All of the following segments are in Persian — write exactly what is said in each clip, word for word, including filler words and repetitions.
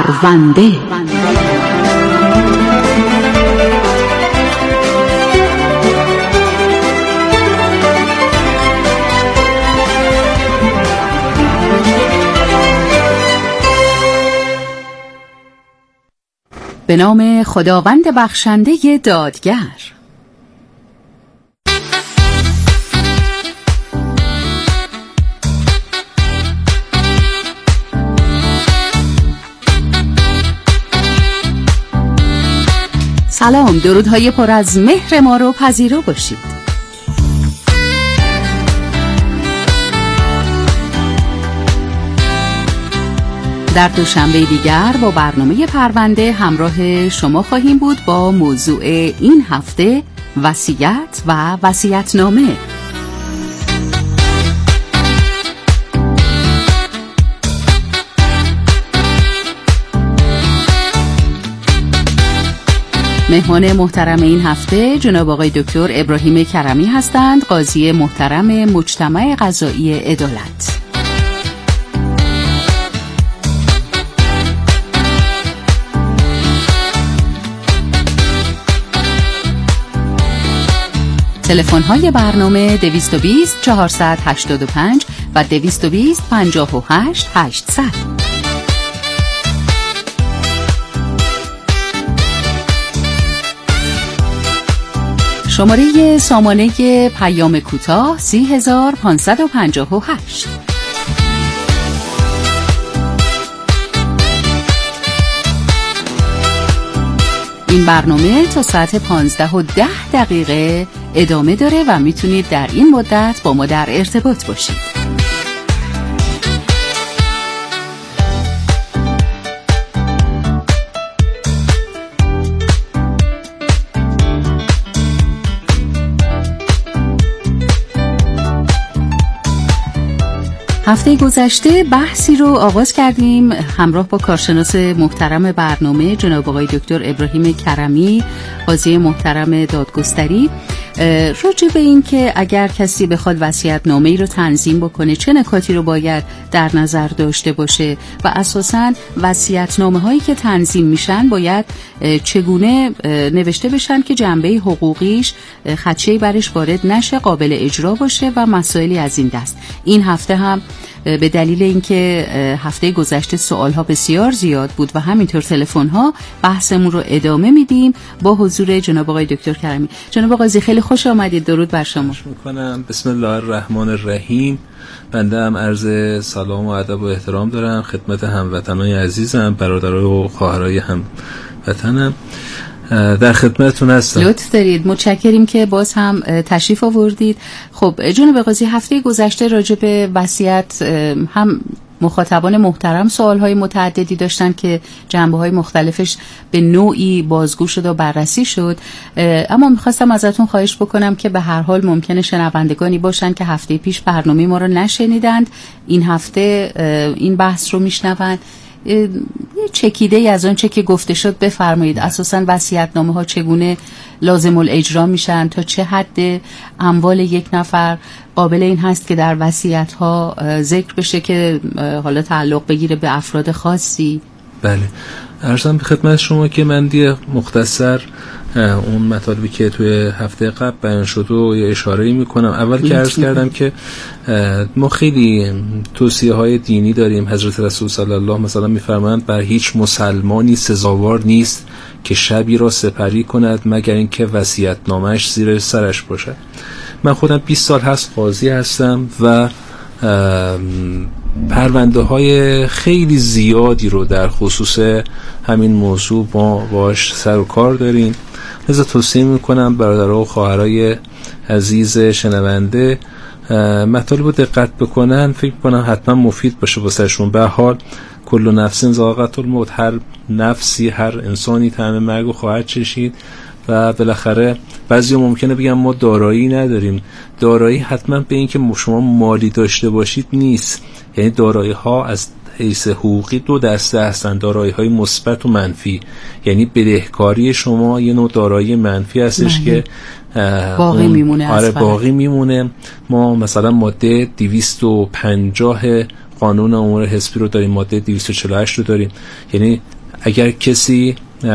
پرونده. به نام خداوند بخشنده دادگر. سلام، درودهای پر از مهر ما رو پذیرا باشید. در دوشنبه دیگر با برنامه پرونده همراه شما خواهیم بود با موضوع این هفته وصیت و وصیت‌نامه. مهمان محترم این هفته جناب آقای دکتر ابراهیم کرمی هستند، قاضی محترم مجتمع قضایی عدالت. تلفن‌های برنامه دویست و بیست چهارصد و هشتاد و پنج و دویست و بیست پنجاه و هشت هشتصد. شماره سامانه پیام کوتاه سی هزار پانصد و پنجاه و هشت. این برنامه تا ساعت پانزده و ده دقیقه ادامه داره و میتونید در این مدت با ما در ارتباط باشید. هفته گذشته بحثی رو آغاز کردیم همراه با کارشناس محترم برنامه جناب آقای دکتر ابراهیم کرمی، قاضی محترم دادگستری، راجع به این که اگر کسی بخواد وصیت‌نامه‌ای رو تنظیم بکنه چه نکاتی رو باید در نظر داشته باشه و اساساً وصیت‌نامه‌هایی که تنظیم میشن باید چگونه نوشته بشن که جنبه حقوقیش خدشه‌ای برش وارد نشه، قابل اجرا باشه و مسائلی از این دست. این هفته هم به دلیل اینکه هفته گذشته سوالها بسیار زیاد بود و همینطور تلفن‌ها، بحثمون رو ادامه میدیم با حضور جناب آقای دکتر کرمی. جناب قاضی خیلی خوش آمدید، درود بر شما. خوش میکنم. بسم الله الرحمن الرحیم. بنده هم عرض سلام و ادب و احترام دارم خدمت هموطنان عزیزم، برادرای و خواهرای هموطنم. در خدمتتون هستم. لطف دارید، متشکریم که باز هم تشریف آوردید. خب جناب قاضی، هفته گذشته راجع به وصیت هم مخاطبان محترم سوالهای متعددی داشتن که جنبه‌های مختلفش به نوعی بازگو شد و بررسی شد، اما میخواستم ازتون خواهش بکنم که به هر حال ممکنه شنوندگانی باشن که هفته پیش برنامه ما رو نشنیدند، این هفته این بحث رو میشنوند. یه چکیده ای از اون چه که گفته شد بفرمایید. اساساً وصیت‌نامه ها چگونه لازم الاجرا میشن، تا چه حد اموال یک نفر قابل این هست که در وصیت ها ذکر بشه که حالا تعلق بگیره به افراد خاصی؟ بله، عرضم به خدمت شما که من دیگه مختصر اون مطالبی که توی هفته قبل بیان شد و یه اشاره‌ای میکنم. اول که عرض کردم که ما خیلی توصیه های دینی داریم. حضرت رسول صلی الله مثلا میفرمایند بر هیچ مسلمانی سزاوار نیست که شبی را سپری کند مگر اینکه وصیت‌نامه‌اش زیر سرش باشد. من خودم بیست سال هست قاضی هستم و پرونده های خیلی زیادی رو در خصوص همین موضوع ما باش سر و کار داریم. لذا توصیه میکنم برادرها و خواهرای عزیز شنونده مطالب رو دقت بکنن، فکر کنم حتما مفید باشه واسهشون. به حال کل نفس ذائقة الموت، هر نفسی، هر انسانی طعم مرگ رو خواهد چشید و بالاخره بعضی ممکنه بگم ما دارایی نداریم. دارایی حتما به این که شما مالی داشته باشید نیست، یعنی دارایی ها از حیث حقوقی دو دسته هستند، دارایی های مثبت و منفی. یعنی بدهکاری شما یه نوع دارایی منفی هستش مهم. که باقی میمونه. آره باقی میمونه. ما مثلا ماده دویست و پنجاه قانون امور حزبی رو داریم، ماده دویست و چهل و هشت رو داریم. یعنی اگر کسی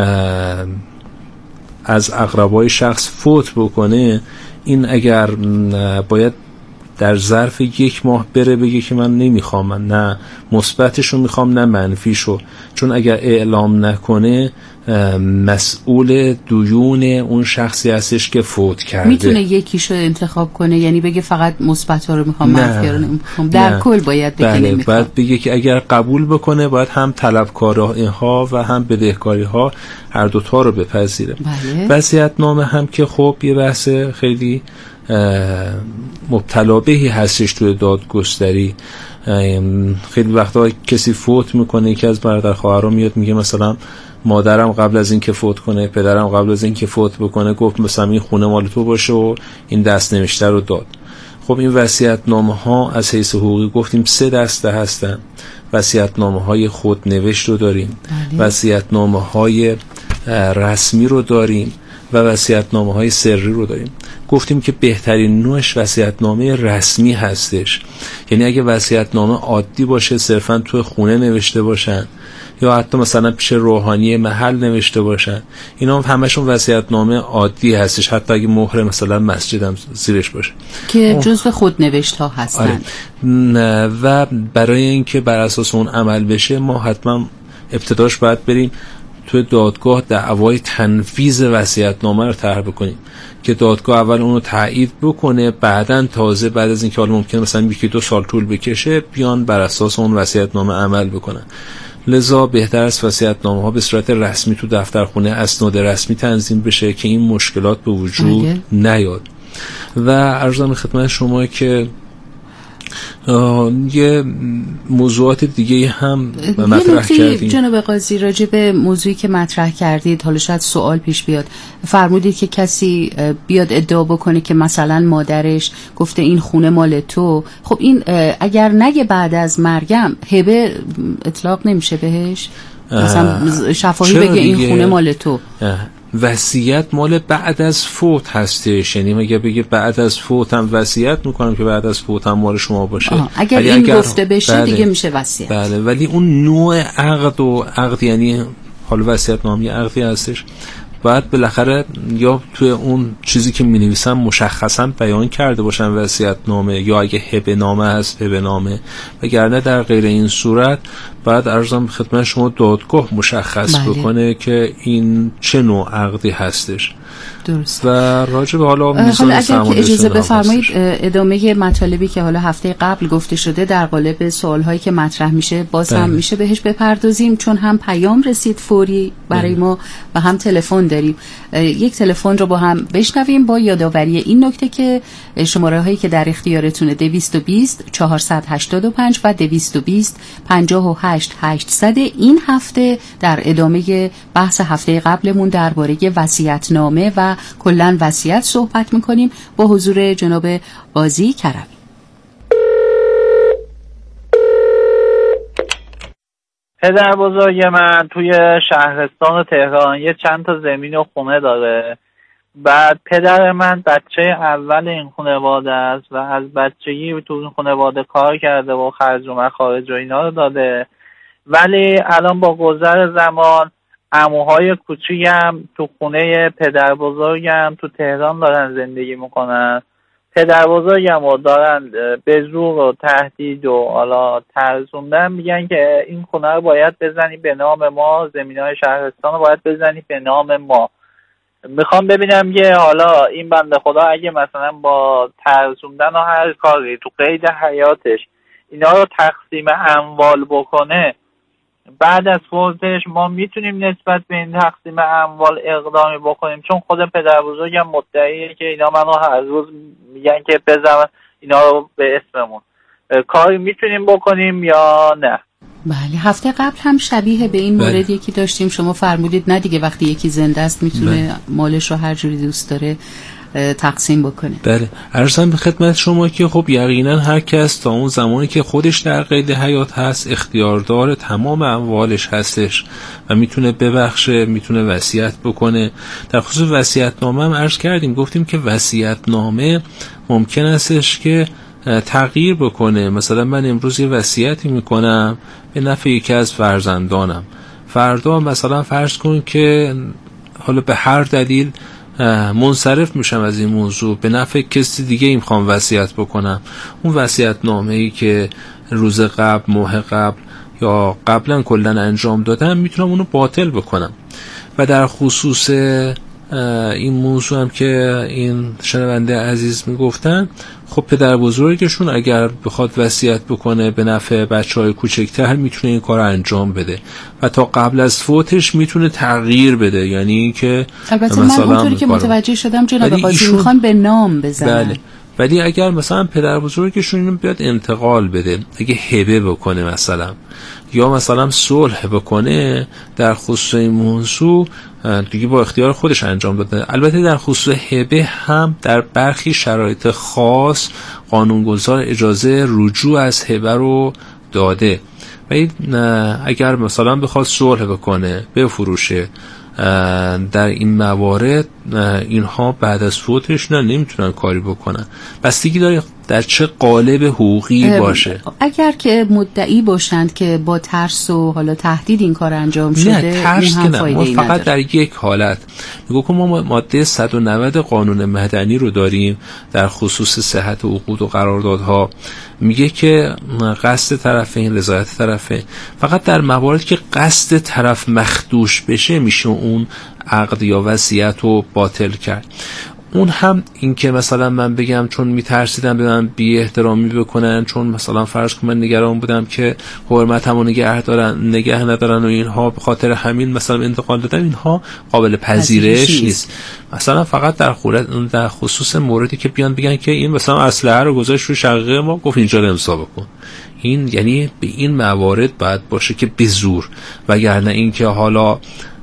از اقربای شخص فوت بکنه، این اگر باید در ظرف یک ماه بره بگه که من نمیخوام، من نه مثبتشو میخوام نه منفیشو، چون اگر اعلام نکنه مسئول دیون اون شخصی هستش که فوت کرده. میتونه یکیشو انتخاب کنه، یعنی بگه فقط مثبت‌ها رو میخوام منفی رو نمیخوام، در نه. کل باید بگه بله، نمیخوام. باید بگه که اگر قبول بکنه باید هم طلبکاری‌ها و هم بدهکاری‌ها هر دوتا رو بپذیره. بله. وصیت‌نامه هم که خب یه بحث خیلی مبتلا بهی هستش توی دادگستری. خیلی وقتا کسی فوت میکنه، یکی از برادر خواهرام میاد میگه مثلا مادرم قبل از این که فوت کنه، پدرم قبل از این که فوت بکنه گفت مثلا این خونه مال تو باشه و این دست نوشته رو داد. خب این وصیت‌نامه ها از حیث حقوقی گفتیم سه دسته هستن. وصیت‌نامه های خودنوشت رو داریم، وصیت‌نامه های رسمی رو داریم و وصیت‌نامه های سری رو داریم. گفتیم که بهترین نوعش وصیت‌نامه رسمی هستش. یعنی اگه وصیت‌نامه عادی باشه، صرفاً تو خونه نوشته باشن یا حتی مثلا پیش روحانی محل نوشته باشن، اینا هم همشون وصیت‌نامه عادی هستش، حتی اگه مهر مثلا مسجد هم زیرش باشه که جزء خودنوشت‌ها هستن. آره. و برای اینکه بر اساس اون عمل بشه ما حتما ابتداش باید بریم توی دادگاه دعوای تنفیذ وصیت‌نامه رو طرح بکنیم که دادگاه اول اون رو تایید بکنه، بعدن تازه بعد از اینکه حالا ممکنه مثلا یکی دو سال طول بکشه بیان بر اساس اون وصیت‌نامه عمل بکنن. لذا بهتر است وصیت‌نامه ها به صورت رسمی تو دفترخونه اسناد رسمی تنظیم بشه که این مشکلات به وجود نیاد. و عرضم خدمت شما که یه موضوعات دیگه هم مطرح کردیم. جناب قاضی راجع به موضوعی که مطرح کردید، حالا شاید سوال پیش بیاد، فرمودید که کسی بیاد ادعا بکنه که مثلا مادرش گفته این خونه مال تو، خب این اگر نگه بعد از مرگم هبه اطلاق نمیشه بهش؟ مثلا شفاهی بگه این خونه مال تو. وصیت مال بعد از فوت هستش، یعنی مگه بگه بعد از فوتم وصیت میکنم که بعد از فوتم مال شما باشه. اگر این اگر گفته بشه بله دیگه میشه وصیت. بله، ولی اون نوع عقد و عقد، یعنی حالا وصیت نامه عقدی هستش، باید بالاخره یا توی اون چیزی که می نویسن مشخصا بیان کرده باشن وصیت نامه، یا اگه هبه نامه هست هبه نامه، وگرنه در غیر این صورت بعد عرضم خدمت شما دادگاه مشخص بله. بکنه که این چه نوع عقدی هستش. درست. و راجع به حالا میزان اگر که اجازه بفرمایید ادامه مطالبی که حالا هفته قبل گفته شده در قالب سوالهایی که مطرح میشه باز هم میشه بهش بپردازیم، چون هم پیام رسید فوری برای بله. ما و هم تلفن داریم. یک تلفن رو با هم بشنویم با یادآوری این نکته که شماره هایی که در اختیارتونه دویست و بیست چهارصد و هشتاد و پنج و دویست و بیست پنجاه و هشت هشتصد. این هفته در ادامه بحث هفته قبلمون درباره وصیت‌نامه و کلاً وصیت صحبت میکنیم با حضور جناب قاضی کرمی. پدر بزرگ من توی شهرستان تهران یه چند تا زمین و خونه داره. بعد پدر من بچه اول این خانواده است و از بچگی تو این خانواده کار کرده و خرج و مخارج و اینا رو داده، ولی الان با گذر زمان عموهای کوچیکم تو خونه پدر بزرگم تو تهران دارن زندگی میکنن. پدر بزرگم رو دارن به زور و تهدید و حالا ترسوندن، میگن که این خونه رو باید بزنی به نام ما، زمینای شهرستان رو باید بزنی به نام ما. میخوام ببینم که حالا این بنده خدا اگه مثلا با ترسوندن و هر کاری تو قید حیاتش اینا رو تقسیم اموال بکنه، بعد از فوتش ما میتونیم نسبت به این تقسیم اموال اقدامی بکنیم؟ چون خود پدر بزرگم مدعیه که اینا منو هر روز میگن که بزن اینا رو به اسممون، کاری میتونیم بکنیم یا نه؟ بله، هفته قبل هم شبیه به این مورد یکی داشتیم، شما فرمودید نه دیگه وقتی یکی زنده است میتونه بله. مالش رو هر جوری دوست داره تقسیم بکنه. بله، عرضم به خدمت شما که خب یقینا هر کس تا اون زمانی که خودش در قید حیات هست اختیاردار تمام اموالش هستش و میتونه ببخشه، میتونه وصیت بکنه. در خصوص وصیت‌نامه هم عرض کردیم، گفتیم که وصیت‌نامه ممکن استش که تغییر بکنه. مثلا من امروز یه وصیتی میکنم به نفع یکی از فرزندانم، فردا مثلا فرض کن که حالا به هر دلیل منصرف میشم از این موضوع، به نفع کسی دیگه این میخوام وصیت بکنم، اون وصیت نامه‌ای که روز قبل، ماه قبل یا قبلا کلا انجام دادم میتونم اونو باطل بکنم. و در خصوص این موضوع هم که این شنونده عزیز میگفتن، خب پدر بزرگشون اگر بخواد وصیت بکنه به نفع بچهای کوچکتر میتونه این کار انجام بده و تا قبل از فوتش میتونه تغییر بده. یعنی این که البته من اونطوری که متوجه شدم جناب قاضی میخوان به نام بزنن. بله. ولی اگر مثلا پدر بزرگشون اینو بیاد انتقال بده، اگه هبه بکنه مثلا یا مثلا صلح بکنه در خصوص این موضوع، دیگه با اختیار خودش انجام داده. البته در خصوص هبه هم در برخی شرایط خاص قانونگذار اجازه رجوع از هبه رو داده و اگر مثلا بخواد صلح بکنه، بفروشه، در این موارد اینها بعد از فوتش نه نمیتونن کاری بکنن. بستگی داره در چه قالب حقوقی باشه. اگر که مدعی باشند که با ترس و حالا تهدید این کار انجام شده، نه ترس که نه، ما فقط نداره. در یک حالت میگو که ما ماده صد و نود قانون مدنی رو داریم در خصوص صحت عقود و قراردادها، میگه که قصد طرفین، رضایت طرفین، فقط در مواردی که قصد طرف مخدوش بشه میشه اون عقد یا وصیت رو باطل کرد. اون هم این که مثلا من بگم چون میترسیدم به من بی احترامی بکنن، چون مثلا فرض کنم من نگران بودم که حرمتمو نگه دارن نگه ندارن و اینها به خاطر همین مثلا انتقال دادم، اینها قابل پذیرش نیست. مثلا فقط در خورد در خصوص موردی که بیان بگن که این مثلا اسلحه رو گذاشت رو شقیقه ما، گفت اینجا رو امضا بکن، این یعنی به این موارد باید باشه که به زور، وگرنه این که حالا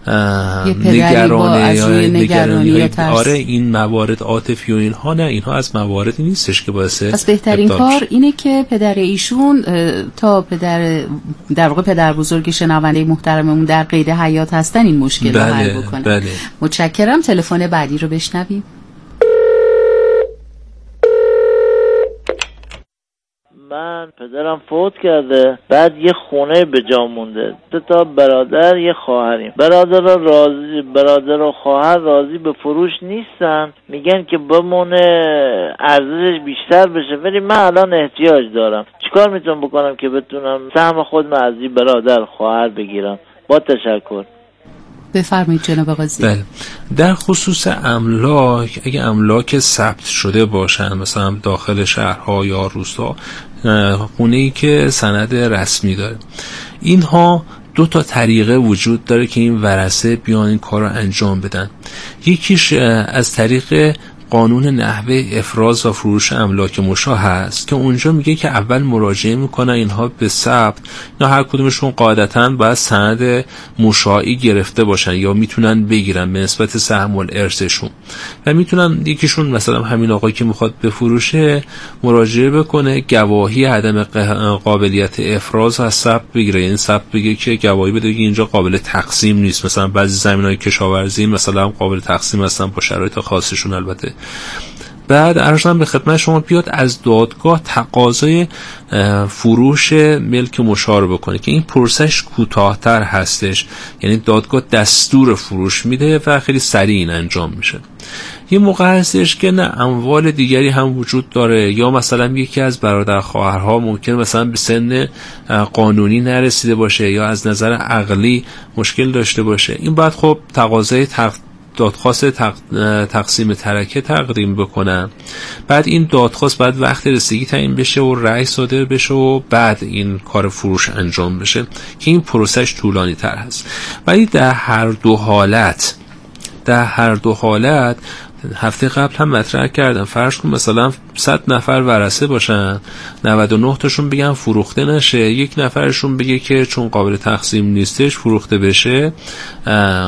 نگرانه یا نگرانی یا ترس. آره این موارد عاطفی و اینها نه، اینها از مواردی نیستش که باعث پس بهترین کار اینه که پدر ایشون تا پدر در واقع پدر بزرگ شنونده محترممون در قید حیات هستن این مشکل رو بله، حل بکنن. بله. متشکرم. تلفن بعدی رو بشنویم. من پدرم فوت کرده، بعد یه خونه به جا مونده، دو تا برادر یه خواهریم. برادر راضی برادر و خواهر راضی به فروش نیستن، میگن که بمونه ارزشش بیشتر بشه، ولی من الان احتیاج دارم. چیکار میتونم بکنم که بتونم سهم خودم از این برادر خواهر بگیرم؟ با تشکر. بفرمایید جناب قاضی. بله. در خصوص املاک، اگه املاک ثبت شده باشن مثلا داخل شهرها یا روستا، خونه‌ای که سند رسمی داره، اینها دو تا طریقه وجود داره که این ورثه بیان این کار رو انجام بدن. یکیش از طریق قانون نحوه افراز و فروش املاک مشاع هست که اونجا میگه که اول مراجعه میکنن اینها به ثبت، یا هر کدومشون قاعدتاً باید سند مشاعی گرفته باشن یا میتونن بگیرن به نسبت سهم الارثشون، و میتونن یکیشون مثلا همین آقایی که میخواد بفروشه مراجعه بکنه، گواهی عدم قابلیت افراز از ثبت بگیره، یعنی ثبت بگه که گواهی بده که اینجا قابل تقسیم نیست، مثلا بعضی زمینای کشاورزی مثلا قابل تقسیم هستن با شرایط خاصشون البته. بعد ارزم به خدمت شما بیاد از دادگاه تقاضای فروش ملک مشاع رو بکنه که این پروسش کوتاه‌تر هستش، یعنی دادگاه دستور فروش میده و خیلی سریع این انجام میشه. یه موقع هستش که نه اموال دیگری هم وجود داره، یا مثلا یکی از برادر خواهرها ممکن مثلا به سن قانونی نرسیده باشه یا از نظر عقلی مشکل داشته باشه، این بعد خب تقاضای تق... دادخواست تق... تقسیم ترکه تقدیم بکنن. بعد این دادخواست بعد وقت رسیدگی تعیین بشه و رأی صادر بشه و بعد این کار فروش انجام بشه که این پروسش طولانی تر هست. ولی در هر دو حالت در هر دو حالت هفته قبل هم مطرح کردم، فرض کن مثلا صد نفر ورثه باشن، نود و نه تاشون بگن فروخته نشه، یک نفرشون بگه که چون قابل تقسیم نیستش فروخته بشه،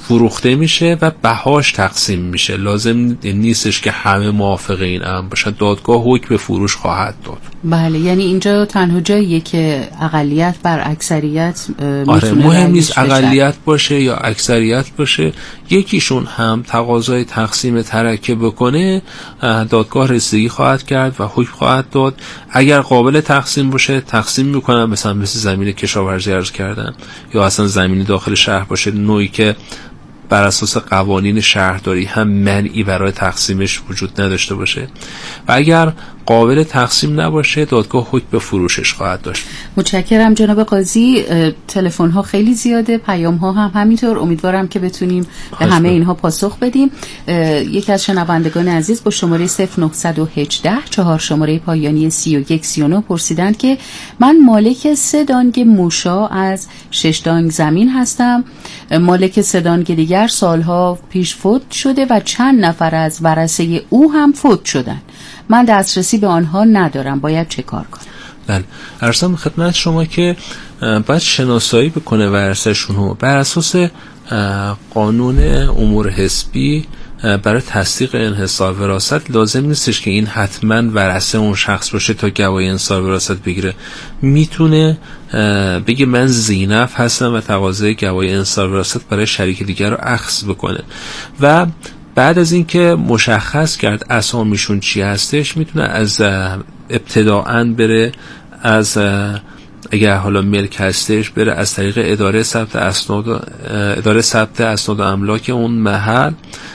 فروخته میشه و بهاش تقسیم میشه. لازم نیستش که همه موافق این امر باشن. دادگاه حکم به فروش خواهد داد. بله، یعنی اینجا تنها جاییه که اقلیت بر اکثریت میتونه. آره، مهم نیست اقلیت باشه یا اکثریت باشه، یکیشون هم تقاضای تقسیم ترکه بکنه، دادگاه رسیدگی خواهد کرد و حکم خواهد داد. اگر قابل تقسیم باشه تقسیم میکنن، مثلا مثل زمین کشاورزی عرض کردن، یا اصلا زمینی داخل شهر باشه، نوعی که بر اساس قوانین شهرداری هم منعی برای تقسیمش وجود نداشته باشه. و اگر قابل تقسیم نباشه دادگاه حکم به فروشش خواهد داشت. متشکرم جناب قاضی. تلفن ها خیلی زیاده، پیام ها هم همینطور. امیدوارم که بتونیم به همه اینها پاسخ بدیم. یکی از شنوندگان عزیز با شماره صفر نه یک هشت چهار شماره پایانی سی و یک سی و نه پرسیدند که من مالک سه دانگ موشا از شش دانگ زمین هستم. مالک سه دانگ دیگر سالها پیش فوت شده و چند نفر از ورثه او هم فوت شدن. من دسترسی به آنها ندارم، باید چه کار کنم؟ بله، عرضم خدمت شما که باید شناسایی بکنه ورثه‌شون. بر اساس قانون امور حسبی برای تصدیق انحصار وراثت لازم نیستش که این حتما ورثه اون شخص باشه تا گواهی انحصار وراثت بگیره. میتونه بگه من زینف هستم و تقاضای گواهی انحصار وراثت برای شریک دیگر رو اخذ بکنه و بعد از اینکه مشخص کرد اسامیشون چی هستش میتونه از ابتداءً بره، از اگر حالا ملک هستش بره از طریق اداره ثبت اسناد اداره ثبت اسناد و املاک اون محل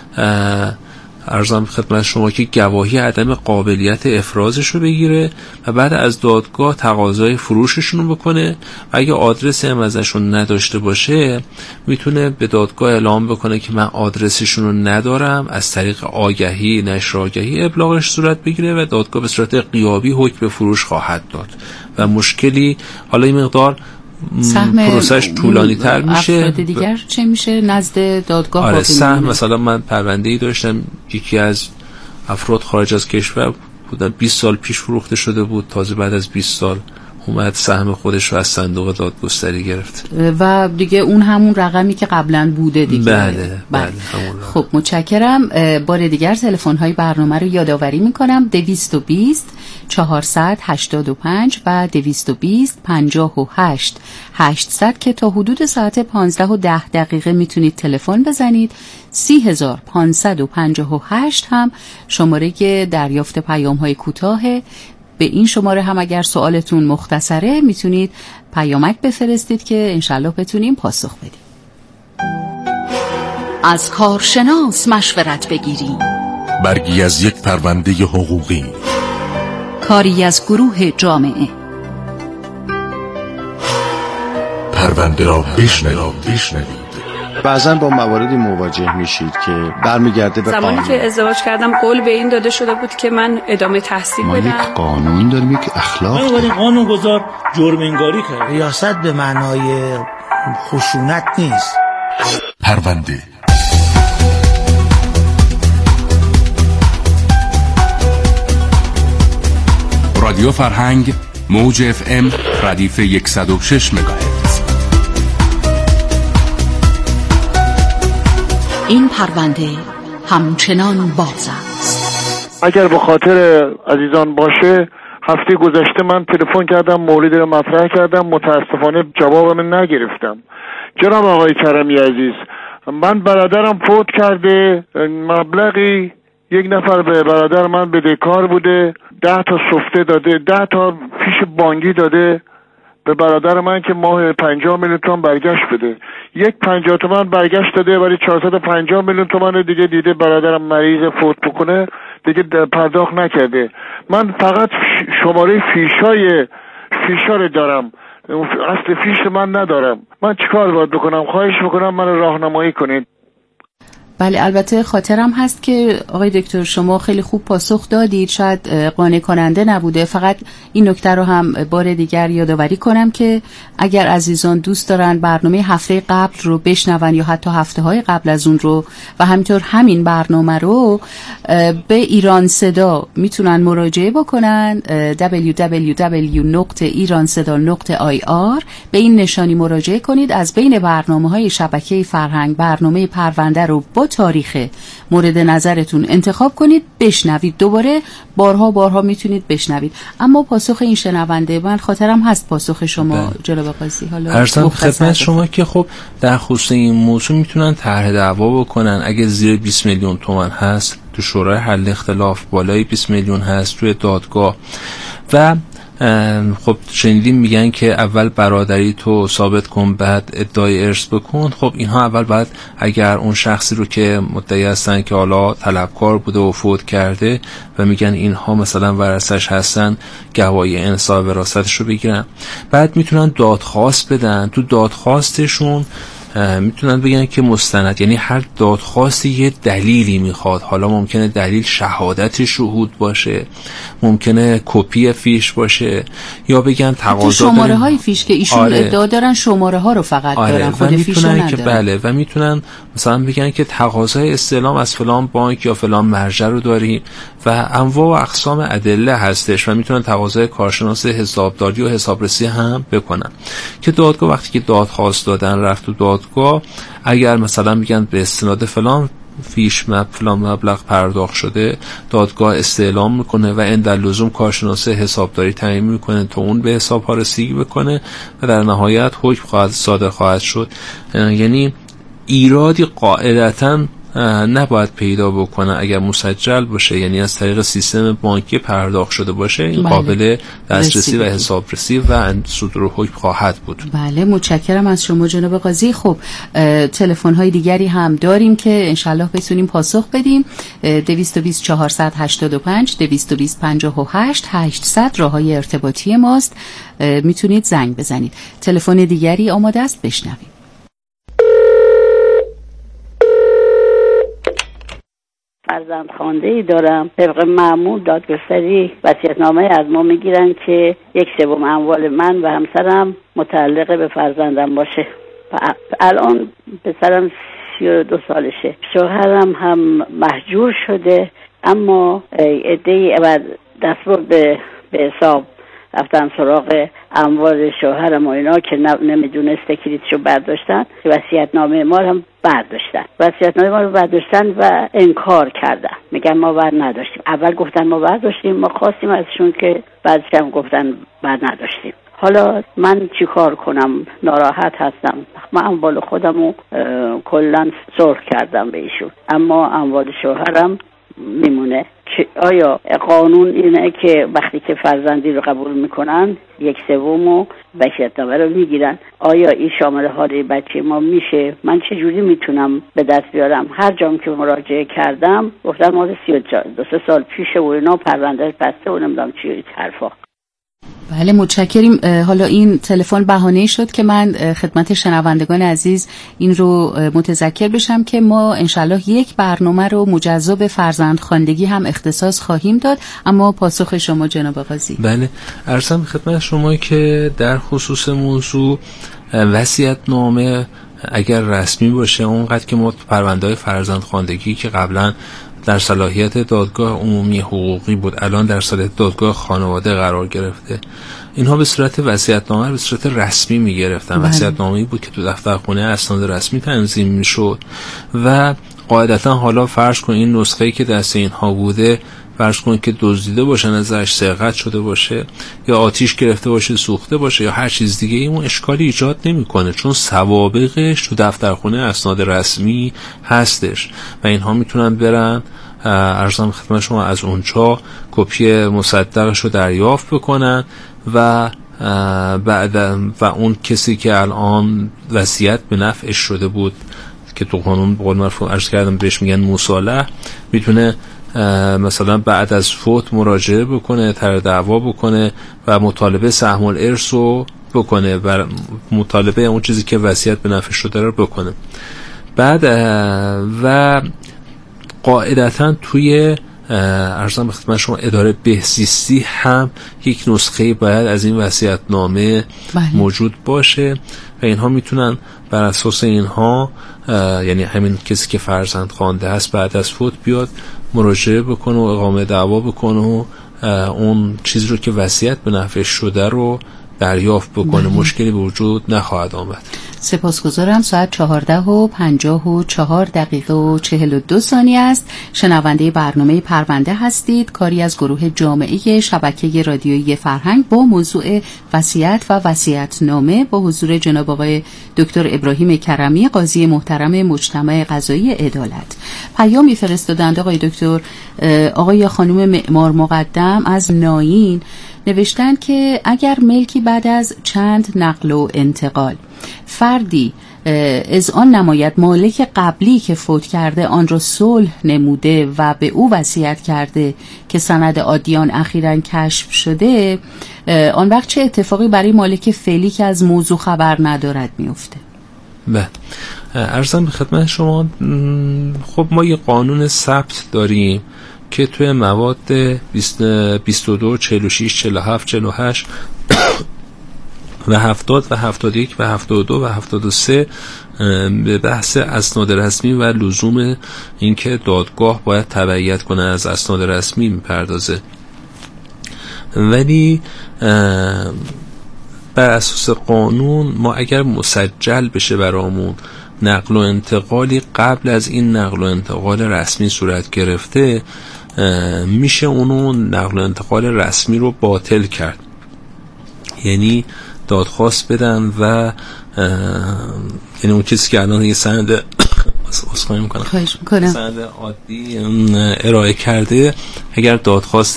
عرضم خدمت شما که گواهی عدم قابلیت افرازش رو بگیره و بعد از دادگاه تقاضای فروششون رو بکنه و اگه آدرسی هم ازشون نداشته باشه میتونه به دادگاه اعلام بکنه که من آدرسشون رو ندارم، از طریق آگهی نشر آگهی ابلاغش صورت بگیره و دادگاه به صورت غیابی حکم به فروش خواهد داد و مشکلی حالا این مقدار پروسش طولانی تر میشه. افراد دیگر چه میشه نزد دادگاه؟ آره، سهم مثلا من پرونده‌ای داشتم، یکی از افراد خارج از کشور بودن، بیست سال پیش فروخته شده بود، تازه بعد از بیست سال اومد سهم خودش رو از صندوق دادگستری گرفت و دیگه اون همون رقمی که قبلا بوده دیگه. بله بله, بله. خب متشکرم. بار دیگر تلفن های برنامه رو یادآوری میکنم: دویست و بیست چهارصد هشتاد و پنج و دویست و بیست پنجاه و هشت هشتصد که تا حدود ساعت پانزده و ده دقیقه میتونید تلفن بزنید. سی هزار پانصد و پنجاه و هشت هم شماره دریافت پیام های کوتاهه. به این شماره هم اگر سوالتون مختصره میتونید پیامک بفرستید که انشالله بتونیم پاسخ بدیم. از کارشناس مشورت بگیریم. برگی از یک پرونده حقوقی، کاری از گروه جامعه. پرونده را بشنوید. بعضا با مواردی مواجه میشید که برمیگرده به زمانی قانون. که ازدواج کردم قول به این داده شده بود که من ادامه تحصیل ما بدم. یک قانون داریم، یک اخلاق داریم. قانون گذار جرم انگاری کرد. ریاست به معنای خشونت نیست. پرونده رادیو فرهنگ موج اف ام ردیف صد و شش مگاهرتز. این پرونده همچنان باز است. اگر به خاطر عزیزان باشه، هفته گذشته من تلفن کردم، موردی رو مطرح کردم، متاسفانه جوابم نگرفتم. جناب آقای کرمی عزیز، من برادرم فوت کرده، مبلغی یک نفر به برادر من بدهکار بوده، ده تا سفته داده، ده تا فیش بانکی داده به برادر من که ماه پنجاه میلیون تومان برگشت بده. یک پنجاه تومن برگشت داده ولی چهارصد و پنجاه میلیون تومان دیگه دیده برادرم مریض فوت بکنه دیگه پرداخت نکرده. من فقط شماره فیشای فیشا دارم، اصل فیش من ندارم. من چیکار باید بکنم؟ خواهش میکنم من راهنمایی کنید. بله، البته خاطرم هست که آقای دکتر شما خیلی خوب پاسخ دادید، شاید قانع کننده نبوده. فقط این نکته رو هم بار دیگر یادآوری کنم که اگر عزیزان دوست دارن برنامه هفته قبل رو بشنون یا حتی هفته های قبل از اون رو و همینطور همین برنامه رو، به ایران صدا میتونن مراجعه بکنن، دبلیو دبلیو دبلیو دات ایران صدا دات آی آر. به این نشانی مراجعه کنید، از بین برنامه‌های شبکه فرهنگ برنامه پرونده رو با تاریخ مورد نظرتون انتخاب کنید، بشنوید، دوباره بارها بارها میتونید بشنوید. اما پاسخ این شنونده من خاطرم هست پاسخ شما جناب قاضی. حالا ارزم خدمت شما که خب در خصوص این موضوع میتونن طرح دعوا بکنن اگه زیر بیست میلیون تومان هست، تو شورای حل اختلاف بالای بیست میلیون هست توی دادگاه. و خب شنیدیم میگن که اول برادری تو ثابت کن بعد ادعای ارث بکن. خب اینها اول بعد اگر اون شخصی رو که مدعی هستن که حالا طلبکار بوده و فوت کرده و میگن اینها مثلا ورثش هستن، گواهی انصاف وراثتش رو بگیرن، بعد میتونن دادخواست بدن. تو دادخواستشون میتونن بگن که مستند، یعنی هر دادخواستی یه دلیلی میخواد. حالا ممکنه دلیل شهادت شهود باشه، ممکنه کپی فیش باشه، یا بگن تقاضا شماره های فیش که ایشون آره. ادعا دارن شماره ها رو فقط آره. دارن، خود فیش رو ندارن. بله، و میتونن مثلا بگن که تقاضای استعلام از فلان بانک یا فلان مرجع رو داریم و انواع و اقسام ادله هستش و میتونن تقاضای کارشناس حسابداری و حسابرسی هم بکنن که دادگاه وقتی که دادخواست دادن رفت تو دادگاه، اگر مثلا میگن به استناد فلان فیش مب فلان مبلغ پرداخت شده، دادگاه استعلام میکنه و عند اللزوم کارشناس حسابداری تعیین میکنه تا اون به حساب ها رسیدگی بکنه و در نهایت حکم خواهد صادر خواهد شد. یعنی ایرادی قاعدتاً نباید پیدا بکنه اگر مسجل باشه، یعنی از طریق سیستم بانکی پرداخت شده باشه، این بله. قابل دسترسی و حسابرسی و صدور حکم خواهد بود. بله، متشکرم از شما جناب قاضی. خب تلفن های دیگری هم داریم که انشالله بتونیم پاسخ بدیم. دویست و بیست چهارصد هشتاد و پنج دویست و بیست پنجاه و هشت هشتصد راه های ارتباطی ماست، میتونید زنگ بزنید. تلفن دیگری آماده است، بشنویم. فرزند خوانده ای دارم. طبق معمول دادگستری وصیت‌نامه از ما میگیرن که یک سوم اموال من و همسرم متعلق به فرزندم باشه. الان پسرم سی و دو سالشه، شوهرم هم مهجور شده، اما عده‌ای دستور به به حساب رفتن سراغ اموال شوهرم و اینا که نمیدونسته کلیدشو برداشتن، وصیت‌نامه ما هم برداشتن وصیت‌نامه ما رو برداشتن و انکار کردن، میگن ما بر نداشتیم. اول گفتن ما برداشتیم، ما خواستیم ازشون که بعدش هم گفتن بر نداشتیم. حالا من چی کار کنم؟ ناراحت هستم. من اموال خودم رو کلاً سرخ کردم به ایشون، اما اموال شوهرم میمونه. که آیا قانون اینه که وقتی که فرزندی رو قبول میکنن یک سومو وصیت‌نامه رو میگیرن؟ آیا این شامل حال بچه ما میشه؟ من چه جوری میتونم به دست بیارم؟ هر جام که مراجعه کردم گفتن ما سی و دو سال پیش و اینا پرونده بسته و نمیدونم چی حرفا. بله، متشکریم. حالا این تلفن بهانه شد که من خدمت شنوندگان عزیز این رو متذکر بشم که ما انشالله یک برنامه رو مجزا به فرزندخواندگی هم اختصاص خواهیم داد. اما پاسخ شما جناب قاضی. بله، عرضم خدمت شما که در خصوص موضوع وصیت‌نامه اگر رسمی باشه، اونقدر که ما پرونده‌های فرزندخواندگی که قبلا در صلاحیت دادگاه عمومی حقوقی بود الان در صلاحیت دادگاه خانواده قرار گرفته، اینها به صورت وصیت‌نامه به صورت رسمی می‌گرفتن. وصیت‌نامه‌ای بود که تو دفترخونه اسناد رسمی تنظیم می‌شد و قاعدتاً حالا فرض کن این نسخه‌ای که دست اینها بوده، فرض کن که دزدیده باشه، ازش سرقت شده باشه یا آتیش گرفته باشه، سوخته باشه یا هر چیز دیگه، اون اشکالی ایجاد نمی‌کنه چون سوابقش تو دفترخونه اسناد رسمی هستش و اینها میتونن برن عرضم خدمت شما از اونجا کپی مصدقش رو دریافت بکنن و بعد و اون کسی که الان وصیت به نفعش شده بود که تو قانون به قول معروف عرض کردم بهش میگن مصالحه، میتونه مثلا بعد از فوت مراجعه بکنه، طرح دعوا بکنه و مطالبه سهم الارث رو بکنه و مطالبه اون چیزی که وصیت به نفعش شده رو بکنه. بعد و قاعدتا توی ارزم به خدمت شما اداره بهزیستی هم یک نسخه باید از این وصیت‌نامه موجود باشه و اینها میتونن بر اساس اینها، یعنی همین کسی که فرزند خوانده هست بعد از فوت بیاد مراجعه بکنه و اقامه دعوا بکنه و اون چیزی رو که وصیت به نفعش شده رو دریافت بکنه. بله. مشکلی به وجود نخواهد آمد. سپاسگزارم. ساعت چهارده و پنجاه و چهار دقیقه و چهل و دو ثانیه است. شنونده برنامه پرونده هستید، کاری از گروه جامعه شبکه رادیویی فرهنگ با موضوع وصیت و وصیت‌نامه با حضور جناب آقای دکتر ابراهیم کرمی، قاضی محترم مجتمع قضایی عدالت. پیامی فرستادند آقای دکتر. آقای یا خانم معمار مقدم از ناین نوشتن که اگر ملکی بعد از چند نقل و انتقال فردی از آن نماید مالک قبلی که فوت کرده آن را صلح نموده و به او وصیت کرده که سند عادیان اخیراً کشف شده، آن وقت چه اتفاقی برای مالک فعلی که از موضوع خبر ندارد میفته؟ بله، عرضم به خدمت شما. خب ما یه قانون ثبت داریم که توی مواد بیست و دو، چهل و شش، چهل و هفت، چهل و هشت و هفتاد و هفتاد و یک و هفتاد و دو و هفتاد و سه به بحث اسناد رسمی و لزوم اینکه دادگاه باید تبعیت کنه از اسناد رسمی میپردازه. ولی بر اساس قانون ما اگر مسجل بشه برامون نقل و انتقالی قبل از این نقل و انتقال رسمی صورت گرفته، میشه اونو نقل و انتقال رسمی رو باطل کرد. یعنی دادخواست بدن و یعنی اون کسی که الان یه سند اسخای میکنم سند عادی ارائه کرده، اگر دادخواست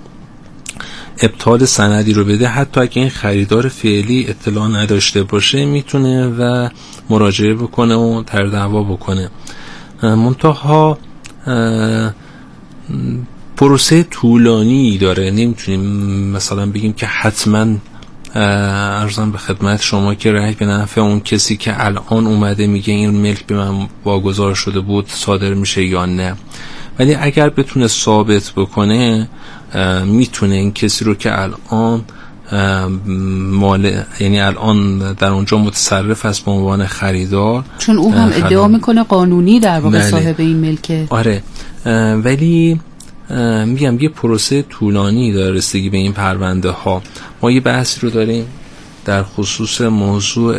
ابطال سندی رو بده، حتی اگه این خریدار فعلی اطلاع نداشته باشه، میتونه و مراجعه بکنه و طرح دعوا بکنه. منتها پروسه طولانی داره، نمیتونیم مثلا بگیم که حتما عرضم به خدمت شما که رأی به نفع اون کسی که الان اومده میگه این ملک به من واگذار شده بود صادر میشه یا نه. ولی اگر بتونه ثابت بکنه، میتونه این کسی رو که الان مال، یعنی الان در اونجا متصرف است به عنوان خریدار، چون او هم ادعا میکنه قانونی در واقع صاحب این ملکه. آره، ولی میگم یه پروسه طولانی داره رسیدگی به این پرونده ها. ما یه بحثی رو داریم در خصوص موضوع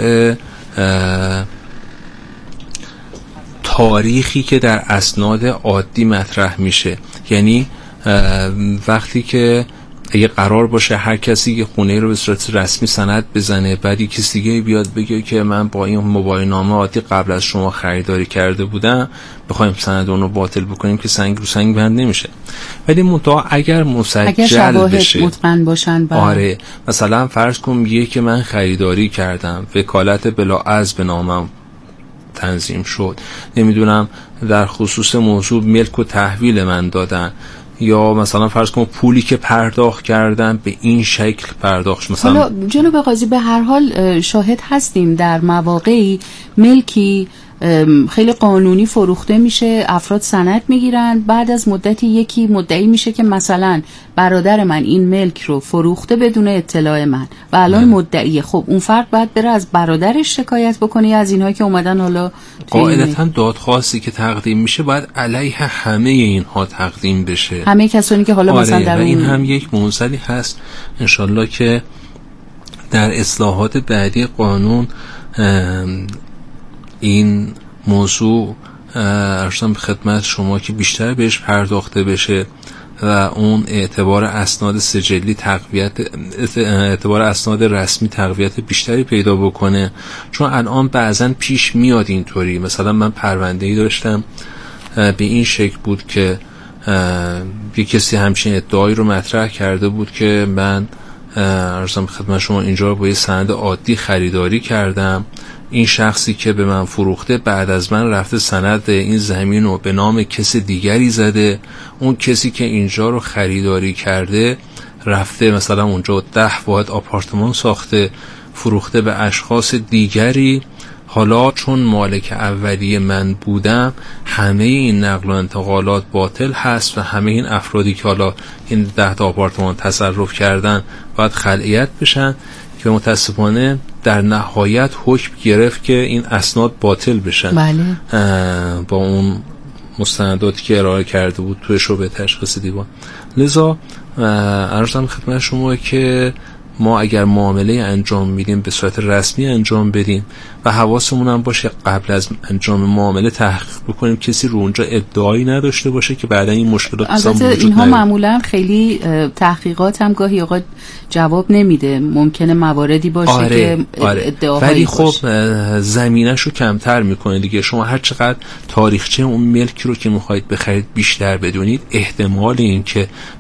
تاریخی که در اسناد عادی مطرح میشه. یعنی وقتی که اگه قرار باشه هر کسی که خونه رو به صورت رسمی سند بزنه، بعد یک کسی دیگه بیاد بگه که من با این موبایل نامه عادی قبل از شما خریداری کرده بودم، بخوایم سند اون رو باطل بکنیم که سنگ رو سنگ بند نمیشه. ولی منتها اگر مسجل اگر شواهد بشه، متقن باشن با... آره، مثلا فرض کن میگه که من خریداری کردم، وکالت بلا عضو به نامم تنظیم شد، نمیدونم در خصوص موضوع ملک و تحویل من دادن، یا مثلا فرض کن پولی که پرداخت کردن به این شکل پرداخت. مثلا حالا جناب قاضی به هر حال شاهد هستیم در مواقعی ملکی خیلی قانونی فروخته میشه، افراد سند میگیرن، بعد از مدتی یکی مدعی میشه که مثلا برادر من این ملک رو فروخته بدون اطلاع من و الان مدعیه. خب اون فرد باید بره از برادرش شکایت بکنه یا از اینهایی که اومدن حالا قاعدتا دادخواستی که تقدیم میشه باید علیه همه اینها تقدیم بشه، همه کسانی که حالا آره، مثلا در این اون... هم یک موزلی هست انشالله که در اصلاحات بعدی قانون این موضوع ارزم به خدمت شما که بیشتر بهش پرداخته بشه و اون اعتبار اسناد سجلی تقویت، اعتبار اسناد رسمی تقویت بیشتری پیدا بکنه. چون الان بعضن پیش میاد اینطوری، مثلا من پرونده‌ای داشتم به این شکل بود که یک کسی همچین ادعایی رو مطرح کرده بود که من ارزم به خدمت شما اینجا با یه سند عادی خریداری کردم، این شخصی که به من فروخته بعد از من رفته سند این زمین رو به نام کس دیگری زده، اون کسی که اینجا رو خریداری کرده رفته مثلا اونجا ده واحد آپارتمان ساخته، فروخته به اشخاص دیگری. حالا چون مالک اولیه من بودم همه این نقل و انتقالات باطل هست و همه این افرادی که حالا این ده تا آپارتمان تصرف کردن باید خلعیت بشن، که متاسفانه در نهایت حکم گرفت که این اسناد باطل بشن. بله. با اون مستنداتی که ارائه کرده بود توی شعبه تشخیص دیوان. لذا عرضم خدمت شما که ما اگر معامله انجام میدیم به صورت رسمی انجام بدیم و حواسمون هم باشه قبل از انجام معامله تحقیق بکنیم کسی رو اونجا ادعایی نداشته باشه که بعدا این مشکلات مثلا وجود اینها نیاره. معمولا خیلی تحقیقات هم گاهی اوقات جواب نمیده، ممکنه مواردی باشه آره، که آره. ادعاهایی ولی خب باشه. زمینه‌شو کمتر میکنه دیگه. شما هر چقدر تاریخچه اون ملکی رو که میخواید بخرید بیشتر بدونید، احتمال این که